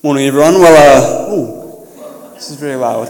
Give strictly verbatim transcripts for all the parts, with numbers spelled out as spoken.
Morning, everyone. Well, uh, ooh, this is very loud.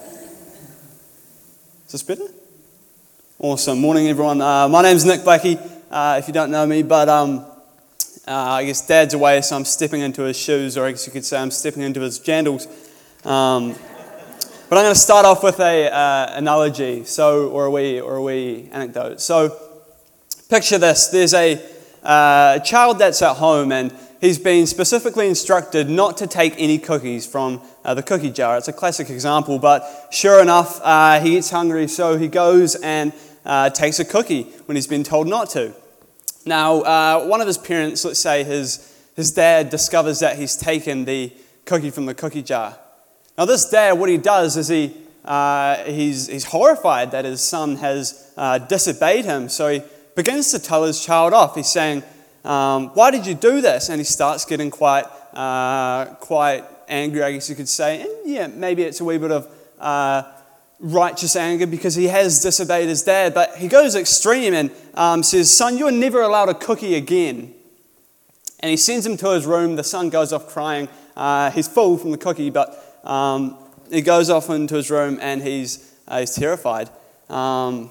Is this better? Awesome. Morning, everyone. Uh, my name's Nick Blackie, uh, if you don't know me, but um, uh, I guess Dad's away, so I'm stepping into his shoes, or I guess you could say I'm stepping into his jandals. Um, but I'm going to start off with a uh, analogy, so or a wee or a wee anecdote. So, picture this: there's a uh, child that's at home, and he's been specifically instructed not to take any cookies from uh, the cookie jar. It's a classic example, but sure enough, uh, he gets hungry, so he goes and uh, takes a cookie when he's been told not to. Now, uh, one of his parents, let's say his, his dad, discovers that he's taken the cookie from the cookie jar. Now, this dad, what he does is he uh, he's, he's horrified that his son has uh, disobeyed him, so he begins to tell his child off. He's saying, Um, why did you do this? And he starts getting quite uh, quite angry, I guess you could say. And yeah, maybe it's a wee bit of uh, righteous anger because he has disobeyed his dad. But he goes extreme and um, says, son, you're never allowed a cookie again. And he sends him to his room. The son goes off crying. Uh, he's full from the cookie, but um, he goes off into his room and he's, uh, he's terrified. Um,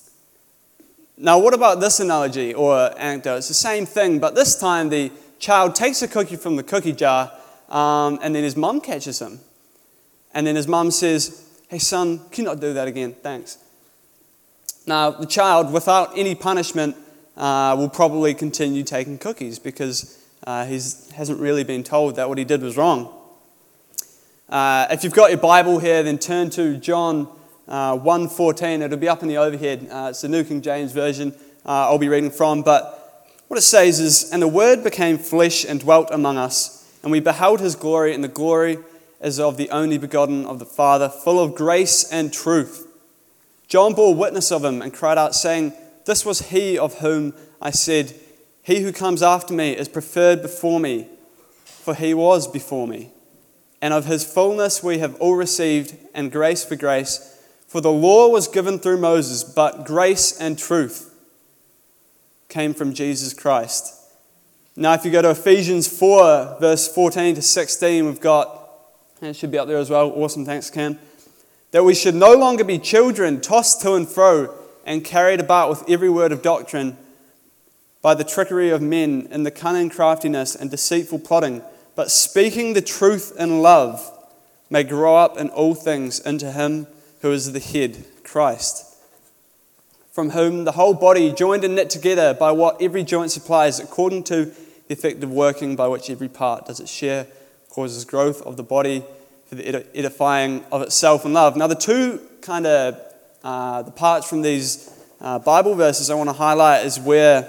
Now, what about this analogy or anecdote? It's the same thing, but this time the child takes a cookie from the cookie jar, um, and then his mum catches him. And then his mum says, hey, son, can you not do that again? Thanks. Now, the child, without any punishment, uh, will probably continue taking cookies because uh, he hasn't really been told that what he did was wrong. Uh, if you've got your Bible here, then turn to John Uh, one fourteen, it'll be up in the overhead. Uh, it's the New King James Version uh, I'll be reading from. But what it says is, and the Word became flesh and dwelt among us, and we beheld his glory, and the glory is of the only begotten of the Father, full of grace and truth. John bore witness of him and cried out, saying, this was he of whom I said, he who comes after me is preferred before me, for he was before me. And of his fullness we have all received, and grace for grace. For the law was given through Moses, but grace and truth came from Jesus Christ. Now, if you go to Ephesians four, verse fourteen to sixteen, we've got, and it should be up there as well, awesome, thanks Cam, that we should no longer be children, tossed to and fro, and carried about with every word of doctrine, by the trickery of men, and the cunning craftiness and deceitful plotting, but speaking the truth in love, may grow up in all things into him who is the head, Christ, from whom the whole body, joined and knit together by what every joint supplies, according to the effective working by which every part does its share, causes growth of the body for the edifying of itself in love. Now, the two kind of uh, the parts from these uh, Bible verses I want to highlight is where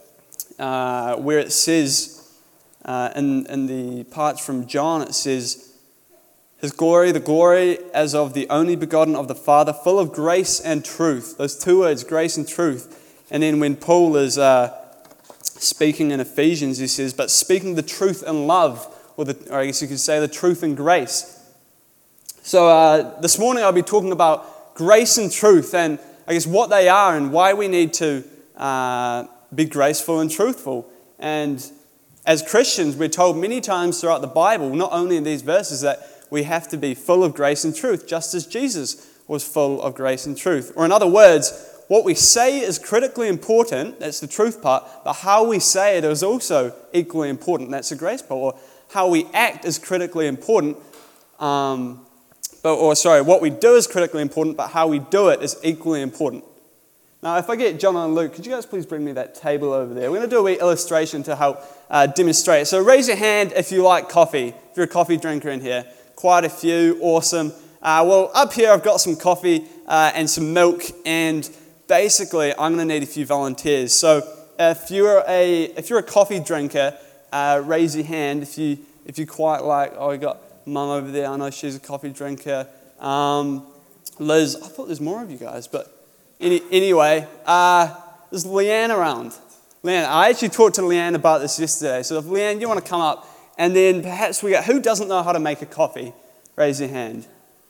uh, where it says uh, in in the parts from John, it says, his glory, the glory as of the only begotten of the Father, full of grace and truth. Those two words, grace and truth. And then when Paul is uh, speaking in Ephesians, he says, but speaking the truth in love, or, the, or I guess you could say the truth in grace. So uh, this morning I'll be talking about grace and truth, and I guess what they are and why we need to uh, be graceful and truthful. And as Christians, we're told many times throughout the Bible, not only in these verses, that we have to be full of grace and truth, just as Jesus was full of grace and truth. Or in other words, what we say is critically important, that's the truth part, but how we say it is also equally important, that's the grace part. Or how we act is critically important, um, but, or sorry, what we do is critically important, but how we do it is equally important. Now, if I get John and Luke, could you guys please bring me that table over there? We're going to do a wee illustration to help uh, demonstrate. So raise your hand if you like coffee, if you're a coffee drinker in here. Quite a few, awesome. Uh, well, up here I've got some coffee uh, and some milk, and basically I'm going to need a few volunteers. So if you're a if you're a coffee drinker, uh, raise your hand. If you if you quite like, oh, we got Mum over there. I know she's a coffee drinker. Um, Liz, I thought there's more of you guys, but any, anyway, uh, there's Leanne around. Leanne, I actually talked to Leanne about this yesterday. So if Leanne, you want to come up. And then perhaps we got, who doesn't know how to make a coffee? Raise your hand.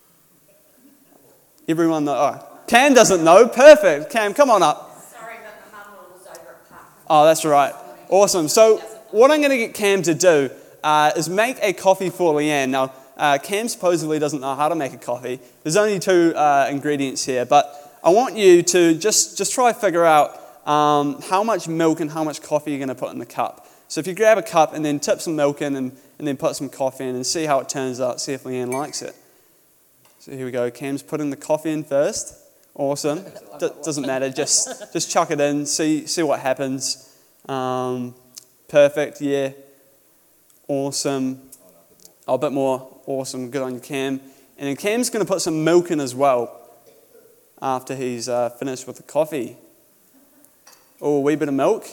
Everyone know. Oh, Cam doesn't know. Perfect. Cam, come on up. Sorry, but my mum was over at Park. Oh, that's right. Awesome. So what I'm going to get Cam to do uh, is make a coffee for Leanne. Now, uh, Cam supposedly doesn't know how to make a coffee. There's only two uh, ingredients here, but I want you to just, just try to figure out um, how much milk and how much coffee you're going to put in the cup. So if you grab a cup and then tip some milk in and, and then put some coffee in and see how it turns out, see if Leanne likes it. So here we go. Cam's putting the coffee in first. Awesome. D- doesn't matter. Just just chuck it in. See see what happens. Um, perfect. Yeah. Awesome. Oh, a bit more. Awesome. Good on you, Cam. And then Cam's going to put some milk in as well after he's uh, finished with the coffee. Oh, a wee bit of milk.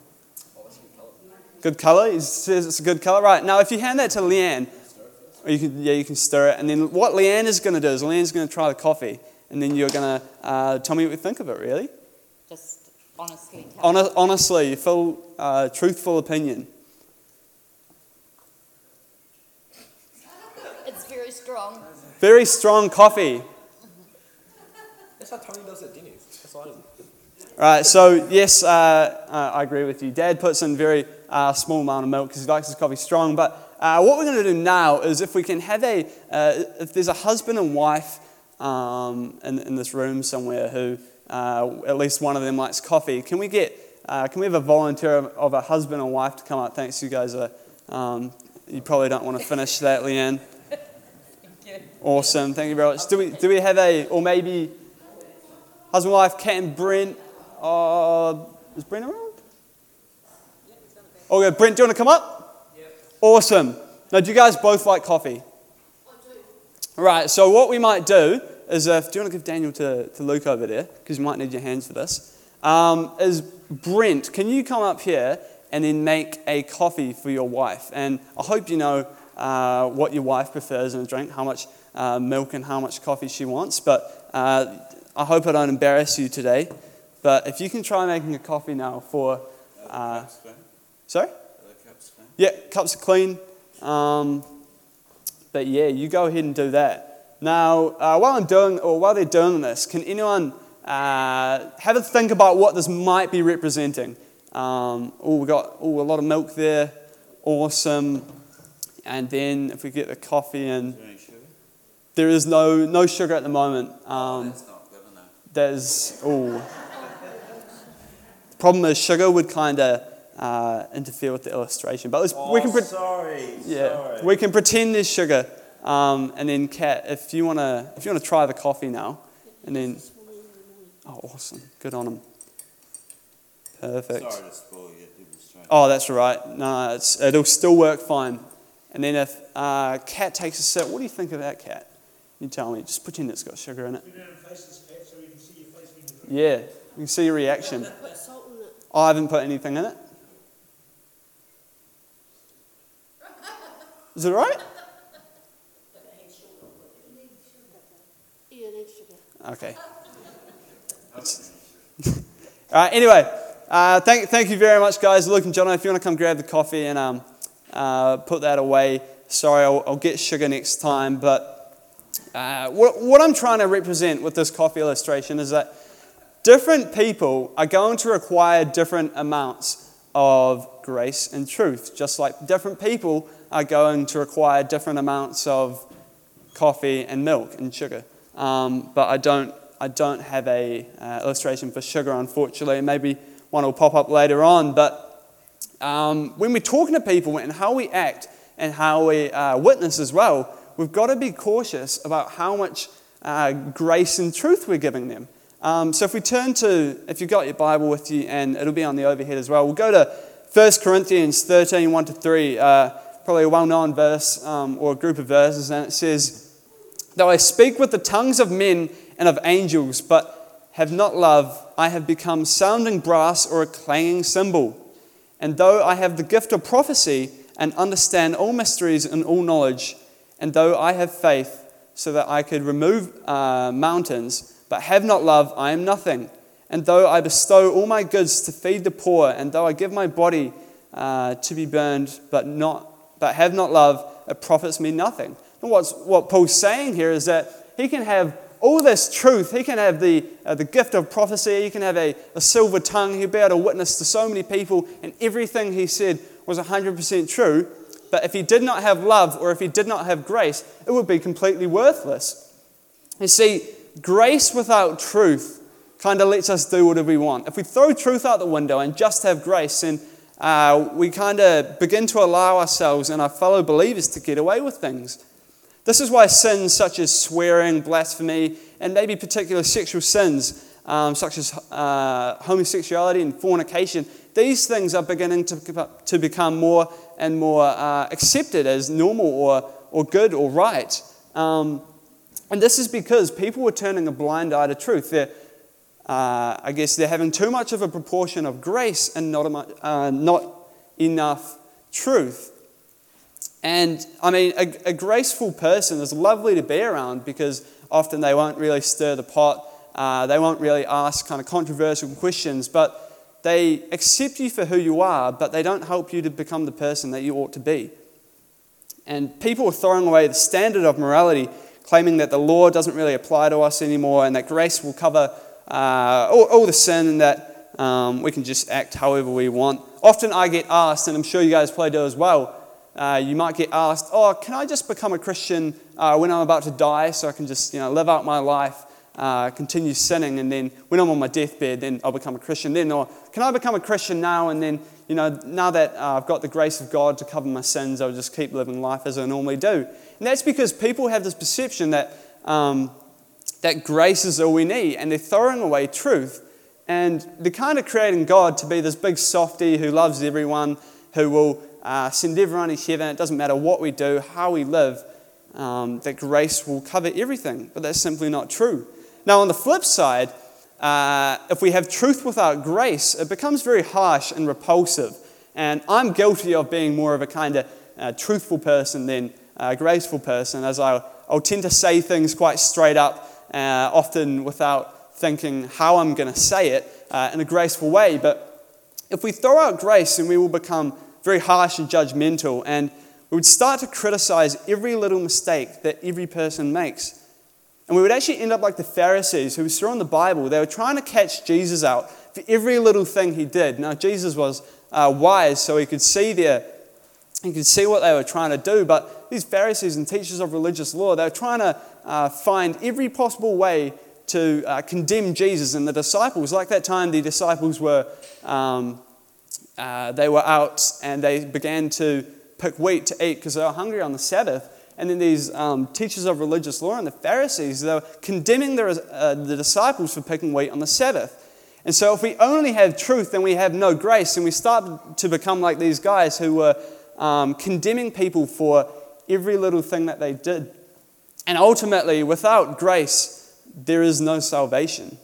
Good colour. He says it's a good colour. Right. Now, if you hand that to Leanne, or you can, yeah, you can stir it. And then what Leanne is going to do is Leanne's going to try the coffee. And then you're going to uh, tell me what you think of it, really. Just honestly. Hon- honestly, full, uh, truthful opinion. It's very strong. Very strong coffee. That's how Tony does it, Denny's. That's all I do. Right, so yes, uh, uh, I agree with you. Dad puts in very uh, small amount of milk because he likes his coffee strong. But uh, what we're going to do now is if we can have a, uh, if there's a husband and wife um, in, in this room somewhere who uh, at least one of them likes coffee, can we get, uh, can we have a volunteer of, of a husband and wife to come up? Thanks, you guys are, um, you probably don't want to finish that, Leanne. Awesome, thank you very much. Do we, do we have a, or maybe husband, wife, Kat and Brent? Uh, is Brent around? Okay, Brent, do you want to come up? Yeah. Awesome. Now, do you guys both like coffee? I do. Right, so what we might do is, if, do you want to give Daniel to, to Luke over there? Because you might need your hands for this. Um, is Brent, can you come up here and then make a coffee for your wife? And I hope you know uh, what your wife prefers in a drink, how much uh, milk and how much coffee she wants. But uh, I hope I don't embarrass you today. But if you can try making a coffee now for... Uh, sorry? Yeah, cups are clean. Um, but yeah, you go ahead and do that. Now, uh, while I'm doing, or while they're doing this, can anyone uh, have a think about what this might be representing? Um, oh, we got oh, a lot of milk there. Awesome. And then if we get the coffee in, there is no no sugar at the moment. Um, That's not good enough. There's oh. Problem is, sugar would kind of uh, interfere with the illustration. But let's, Oh, we can pre- sorry. yeah, sorry. we can pretend there's sugar. Um, and then, Kat, if you wanna, if you wanna try the coffee now, and then, oh, awesome, good on him. Perfect. Sorry to spoil you. It was trying. Oh, that's all right. No, it's, it'll still work fine. And then if uh, Kat takes a sip, what do you think of that, Kat? You tell me. Just pretend it's got sugar in it. Yeah, you can see your reaction. Oh, I haven't put anything in it. Is it all right? Okay. All right, anyway, uh, thank, thank you very much, guys. Luke and John, if you want to come grab the coffee and um, uh, put that away. Sorry, I'll, I'll get sugar next time. But uh, what, what I'm trying to represent with this coffee illustration is that different people are going to require different amounts of grace and truth, just like different people are going to require different amounts of coffee and milk and sugar. Um, but I don't, I don't have a uh, illustration for sugar, unfortunately. Maybe one will pop up later on. But um, when we're talking to people and how we act and how we uh, witness as well, we've got to be cautious about how much uh, grace and truth we're giving them. Um, so if we turn to, if you've got your Bible with you, and it'll be on the overhead as well, we'll go to First Corinthians thirteen, one to three, uh, probably a well-known verse um, or a group of verses, and it says, "Though I speak with the tongues of men and of angels, but have not love, I have become sounding brass or a clanging cymbal. And though I have the gift of prophecy and understand all mysteries and all knowledge, and though I have faith so that I could remove uh, mountains, but have not love, I am nothing. And though I bestow all my goods to feed the poor, and though I give my body uh, to be burned, but not, but have not love, it profits me nothing." And what's, what Paul's saying here is that he can have all this truth. He can have the uh, the gift of prophecy. He can have a, a silver tongue. He'll be able to witness to so many people, and everything he said was one hundred percent true. but if he did not have love or if he did not have grace, it would be completely worthless. You see, grace without truth kind of lets us do whatever we want. If we throw truth out the window and just have grace, then uh, we kind of begin to allow ourselves and our fellow believers to get away with things. This is why sins such as swearing, blasphemy, and maybe particular sexual sins, um, such as uh, homosexuality and fornication, these things are beginning to, to become more and more uh, accepted as normal or, or good or right. Um, and this is because people are turning a blind eye to truth. They're, uh, I guess they're having too much of a proportion of grace and not, a, uh, not enough truth. And, I mean, a, a graceful person is lovely to be around because often they won't really stir the pot. Uh, they won't really ask kind of controversial questions, but they accept you for who you are, but they don't help you to become the person that you ought to be. And people are throwing away the standard of morality, claiming that the law doesn't really apply to us anymore and that grace will cover uh, all, all the sin and that um, we can just act however we want. Often I get asked, and I'm sure you guys probably do as well, Uh, you might get asked, oh, can I just become a Christian uh, when I'm about to die so I can just, you know, live out my life, uh, continue sinning, and then when I'm on my deathbed, then I'll become a Christian then? Or can I become a Christian now and then, you know, now that uh, I've got the grace of God to cover my sins, I'll just keep living life as I normally do? And that's because people have this perception that, um, that grace is all we need, and they're throwing away truth. And they're kind of creating God to be this big softy who loves everyone, who will Uh, send everyone to heaven. It doesn't matter what we do, how we live, um, that grace will cover everything. But that's simply not true. Now, on the flip side, uh, if we have truth without grace, it becomes very harsh and repulsive. And I'm guilty of being more of a kind of uh, truthful person than a graceful person, as I, I'll tend to say things quite straight up, uh, often without thinking how I'm going to say it uh, in a graceful way. But if we throw out grace, then we will become very harsh and judgmental, and we would start to criticize every little mistake that every person makes. And we would actually end up like the Pharisees who we saw in the Bible. They were trying to catch Jesus out for every little thing he did. Now, Jesus was uh, wise, so he could see their, he could see what they were trying to do, but these Pharisees and teachers of religious law, they were trying to uh, find every possible way to uh, condemn Jesus and the disciples. Like that time, the disciples were Um, Uh, they were out and they began to pick wheat to eat because they were hungry on the Sabbath. And then these um, teachers of religious law and the Pharisees, they were condemning the, uh, the disciples for picking wheat on the Sabbath. And so if we only have truth, then we have no grace. And we start to become like these guys who were um, condemning people for every little thing that they did. And ultimately, without grace, there is no salvation.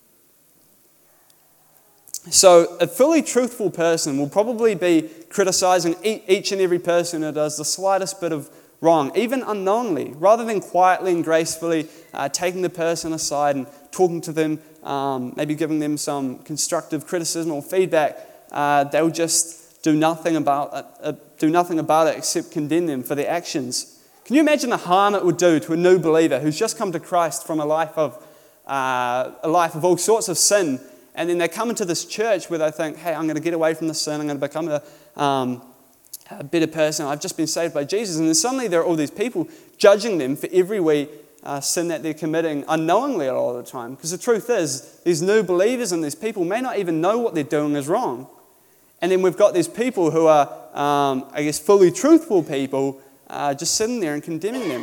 So a fully truthful person will probably be criticizing each and every person who does the slightest bit of wrong, even unknowingly, rather than quietly and gracefully uh, taking the person aside and talking to them, um, maybe giving them some constructive criticism or feedback. Uh, they'll just do nothing about it, uh, do nothing about it except condemn them for their actions. Can you imagine the harm it would do to a new believer who's just come to Christ from a life of uh, a life of all sorts of sin? And then they come into this church where they think, hey, I'm going to get away from the sin. I'm going to become a, um, a better person. I've just been saved by Jesus. And then suddenly there are all these people judging them for every wee uh, sin that they're committing unknowingly a lot of the time. Because the truth is, these new believers and these people may not even know what they're doing is wrong. And then we've got these people who are, um, I guess, fully truthful people uh, just sitting there and condemning them.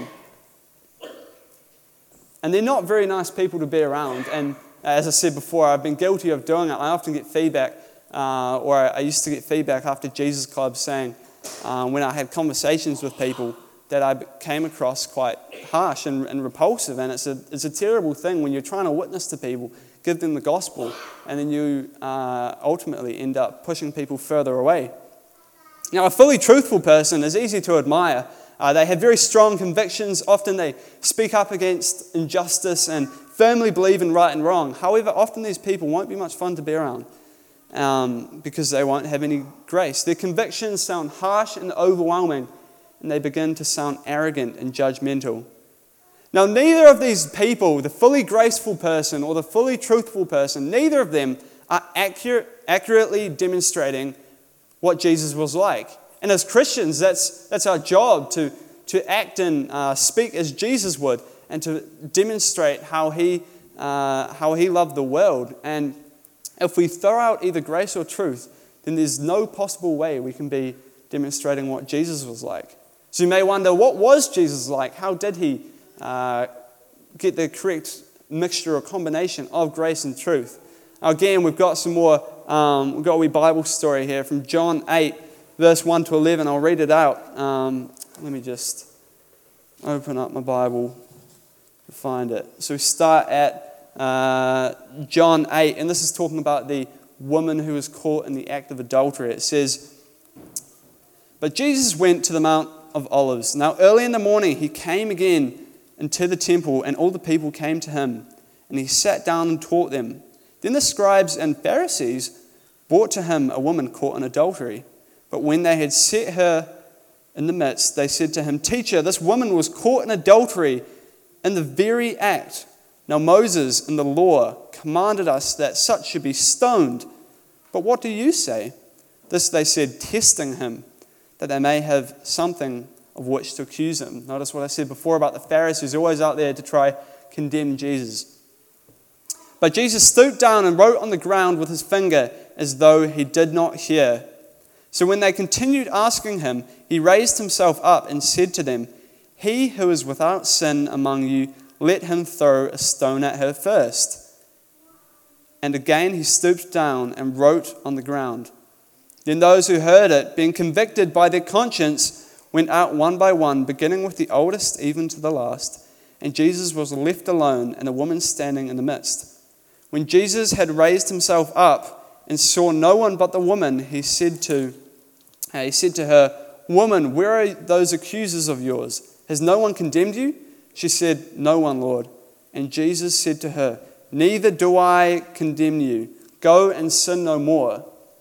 And they're not very nice people to be around. And as I said before, I've been guilty of doing it. I often get feedback, uh, or I used to get feedback after Jesus Club saying, uh, when I had conversations with people, that I came across quite harsh and, and repulsive. And it's a, it's a terrible thing when you're trying to witness to people, give them the gospel, and then you uh, ultimately end up pushing people further away. Now, a fully truthful person is easy to admire. Uh, they have very strong convictions. Often they speak up against injustice and firmly believe in right and wrong. However, often these people won't be much fun to be around um, because they won't have any grace. Their convictions sound harsh and overwhelming, and they begin to sound arrogant and judgmental. Now, neither of these people, the fully graceful person or the fully truthful person, neither of them are accurate, accurately demonstrating what Jesus was like. And as Christians, that's that's our job, to, to act and uh, speak as Jesus would, and to demonstrate how he, uh, how he loved the world. And if we throw out either grace or truth, then there's no possible way we can be demonstrating what Jesus was like. So you may wonder, what was Jesus like? How did he uh, get the correct mixture or combination of grace and truth? Now again, we've got some more, um, we've got a wee Bible story here from John eight, verse one to eleven. I'll read it out. Um, let me just open up my Bible to find it. So we start at uh, John eight, and this is talking about the woman who was caught in the act of adultery. It says, "But Jesus went to the Mount of Olives. Now early in the morning he came again into the temple, and all the people came to him, and he sat down and taught them. Then the scribes and Pharisees brought to him a woman caught in adultery. But when they had set her in the midst, they said to him, 'Teacher, this woman was caught in adultery in the very act. Now Moses in the law commanded us that such should be stoned. But what do you say?' This they said, testing him, that they may have something of which to accuse him." Notice what I said before about the Pharisees, always out there to try condemn Jesus. "But Jesus stooped down and wrote on the ground with his finger as though he did not hear. So when they continued asking him, he raised himself up and said to them, 'He who is without sin among you, let him throw a stone at her first.' And again he stooped down and wrote on the ground. Then those who heard it, being convicted by their conscience, went out one by one, beginning with the oldest even to the last. And Jesus was left alone, and a woman standing in the midst. When Jesus had raised himself up and saw no one but the woman, he said to, uh, he said to her, 'Woman, where are those accusers of yours? Has no one condemned you?' She said, 'No one, Lord.' And Jesus said to her, 'Neither do I condemn you. Go and sin no more.'"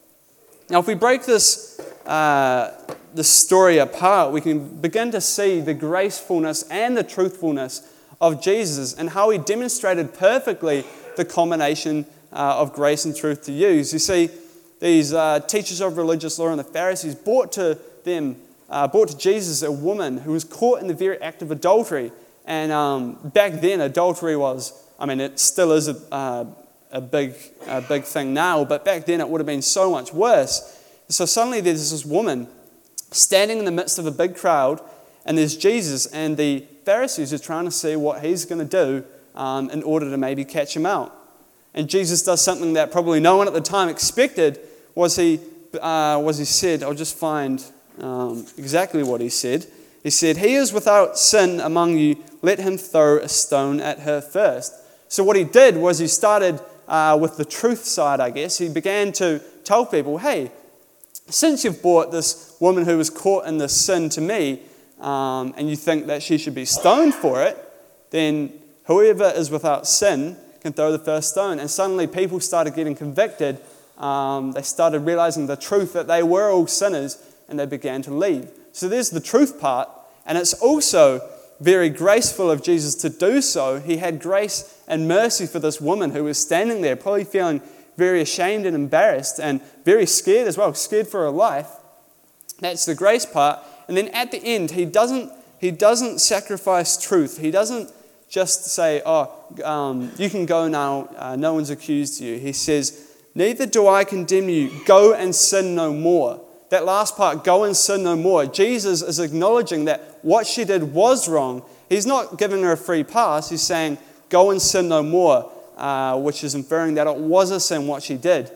Now, if we break this, uh, this story apart, we can begin to see the gracefulness and the truthfulness of Jesus and how he demonstrated perfectly the combination uh, of grace and truth to use. You see, these uh, teachers of religious law and the Pharisees brought to them, uh, brought to Jesus a woman who was caught in the very act of adultery. And um, back then, adultery was, I mean, it still is a, uh, a big, a big thing now, but back then it would have been so much worse. So suddenly there's this woman standing in the midst of a big crowd, and there's Jesus, and the Pharisees are trying to see what he's going to do um, in order to maybe catch him out. And Jesus does something that probably no one at the time expected. Was he, uh, was he said, I'll just find um, exactly what he said. He said, "He is without sin among you, let him throw a stone at her first." So what he did was he started uh, with the truth side, I guess. He began to tell people, hey, since you've brought this woman who was caught in this sin to me, um, and you think that she should be stoned for it, then whoever is without sin can throw the first stone. And suddenly people started getting convicted. Um, they started realizing the truth that they were all sinners, and they began to leave. So there's the truth part, and it's also very graceful of Jesus to do so. He had grace and mercy for this woman who was standing there, probably feeling very ashamed and embarrassed and very scared as well, scared for her life. That's the grace part. And then at the end, he doesn't, he doesn't sacrifice truth. He doesn't just say, oh, um, you can go now, uh, no one's accused you. He says, "Neither do I condemn you, go and sin no more." That last part, go and sin no more. Jesus is acknowledging that what she did was wrong. He's not giving her a free pass. He's saying, go and sin no more, uh, which is inferring that it was a sin what she did.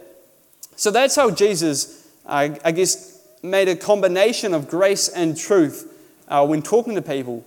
So that's how Jesus, uh, I guess, made a combination of grace and truth uh, when talking to people.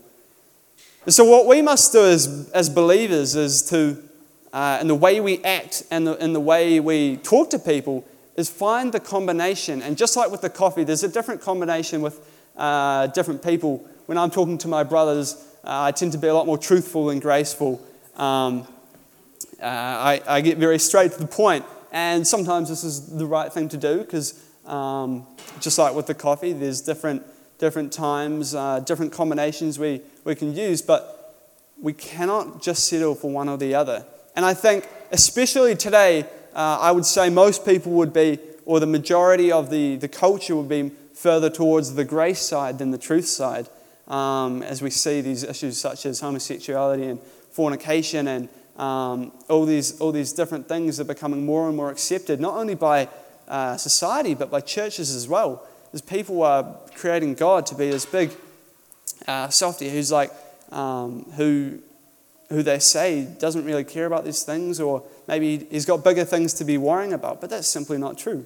So what we must do as, as believers is to, uh, in the way we act and the, in the way we talk to people, is find the combination. And just like with the coffee, there's a different combination with uh, different people. When I'm talking to my brothers, uh, I tend to be a lot more truthful and graceful. Um, uh, I, I get very straight to the point. And sometimes this is the right thing to do because um, just like with the coffee, there's different different times, uh, different combinations we, we can use. But we cannot just settle for one or the other. And I think especially today, Uh, I would say most people would be, or the majority of the, the culture would be further towards the grace side than the truth side, um, as we see these issues such as homosexuality and fornication and um, all these all these different things are becoming more and more accepted, not only by uh, society but by churches as well. As people are creating God to be this big uh, softy who's like um, who who they say doesn't really care about these things, or maybe he's got bigger things to be worrying about, but that's simply not true.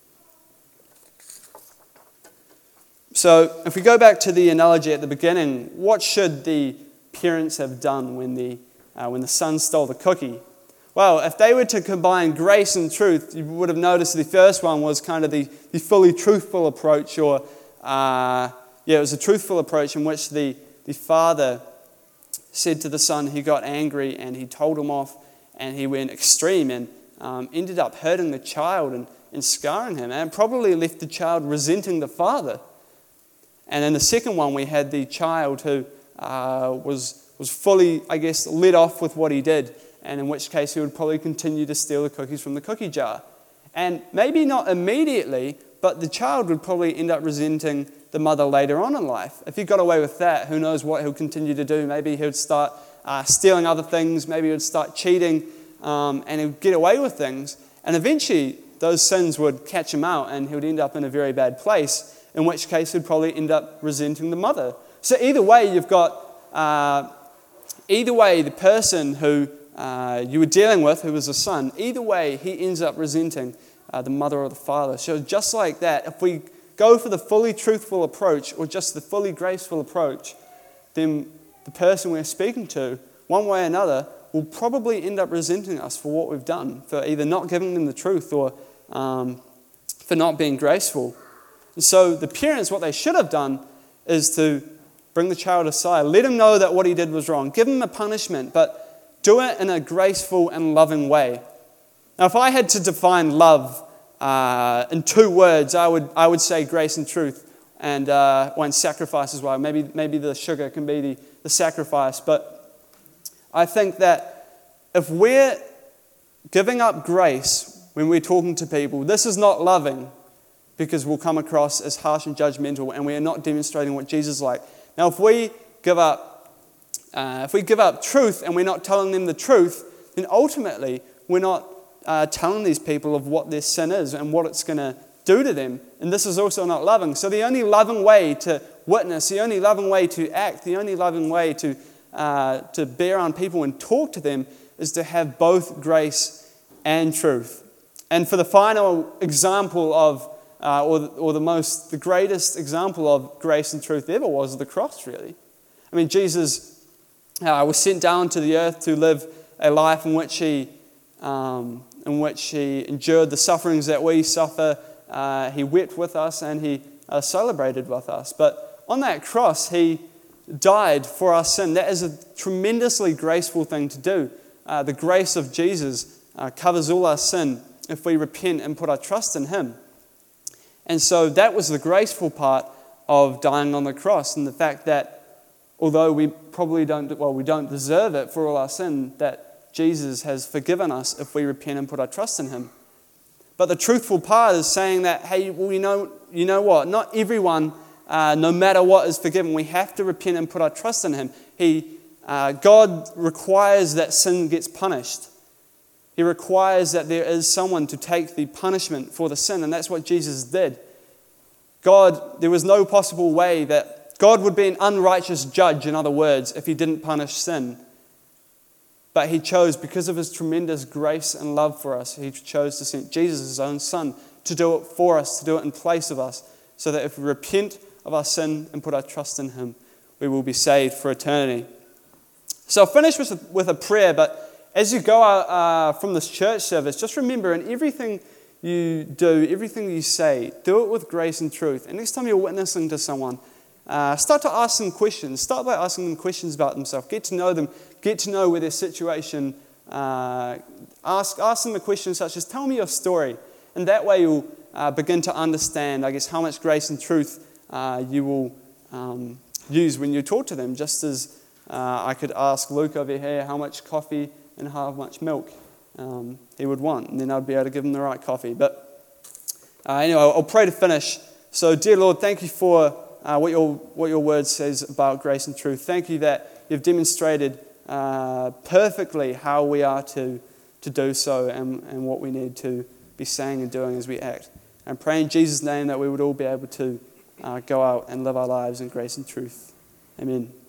So if we go back to the analogy at the beginning, what should the parents have done when the uh, when the son stole the cookie? Well, if they were to combine grace and truth, you would have noticed the first one was kind of the, the fully truthful approach, or uh, yeah, it was a truthful approach in which the, the father said to the son, he got angry and he told him off, and he went extreme and um, ended up hurting the child and, and scarring him, and probably left the child resenting the father. And in the second one, we had the child who uh, was was fully, I guess, let off with what he did, and in which case he would probably continue to steal the cookies from the cookie jar. And maybe not immediately, but the child would probably end up resenting the mother later on in life. If he got away with that, who knows what he'll continue to do. Maybe he would start uh, stealing other things, maybe he would start cheating, um, and he would get away with things. And eventually, those sins would catch him out, and he would end up in a very bad place, in which case he'd probably end up resenting the mother. So either way, you've got, uh, either way, the person who uh, you were dealing with, who was a son, either way, he ends up resenting uh, the mother or the father. So just like that, if we go for the fully truthful approach or just the fully graceful approach, then the person we're speaking to, one way or another, will probably end up resenting us for what we've done, for either not giving them the truth or um, for not being graceful. And so the parents, what they should have done is to bring the child aside, let him know that what he did was wrong, give him a punishment, but do it in a graceful and loving way. Now, if I had to define love uh, in two words, I would I would say grace and truth, and uh, one sacrifice as well. Maybe maybe the sugar can be the, the sacrifice, but I think that if we're giving up grace when we're talking to people, this is not loving, because we'll come across as harsh and judgmental, and we are not demonstrating what Jesus is like. Now, if we give up, uh, if we give up truth and we're not telling them the truth, then ultimately we're not uh, telling these people of what their sin is and what it's going to do to them. And this is also not loving. So the only loving way to witness, the only loving way to act, the only loving way to uh, to bear on people and talk to them is to have both grace and truth. And for the final example of Uh, or, the, or the most, the greatest example of grace and truth ever was the cross, really. I mean, Jesus uh, was sent down to the earth to live a life in which he, um, in which he endured the sufferings that we suffer. Uh, he wept with us and he uh, celebrated with us. But on that cross, he died for our sin. That is a tremendously graceful thing to do. Uh, the grace of Jesus uh, covers all our sin if we repent and put our trust in him. And so that was the graceful part of dying on the cross, and the fact that although we probably don't, well, we don't deserve it for all our sin, that Jesus has forgiven us if we repent and put our trust in him. But the truthful part is saying that, hey, well, you know, you know what? Not everyone, uh, no matter what, is forgiven. We have to repent and put our trust in him. He, uh, God requires that sin gets punished. He requires that there is someone to take the punishment for the sin, and that's what Jesus did. God, there was no possible way that God would be an unrighteous judge, in other words, if he didn't punish sin. But he chose, because of his tremendous grace and love for us, he chose to send Jesus, his own son, to do it for us, to do it in place of us, so that if we repent of our sin and put our trust in him, we will be saved for eternity. So I'll finish with a, with a prayer, but as you go out uh, from this church service, just remember, in everything you do, everything you say, do it with grace and truth. And next time you're witnessing to someone, uh, start to ask them questions. Start by asking them questions about themselves. Get to know them. Get to know where their situation. Uh, ask ask them a question such as, "Tell me your story," and that way you'll uh, begin to understand, I guess, how much grace and truth uh, you will um, use when you talk to them. Just as uh, I could ask Luke over here how much coffee and how much milk um, he would want, and then I'd be able to give him the right coffee. But uh, anyway, I'll pray to finish. So, dear Lord, thank you for uh, what your what your word says about grace and truth. Thank you that you've demonstrated uh, perfectly how we are to, to do so and, and what we need to be saying and doing as we act. And pray in Jesus' name that we would all be able to uh, go out and live our lives in grace and truth. Amen.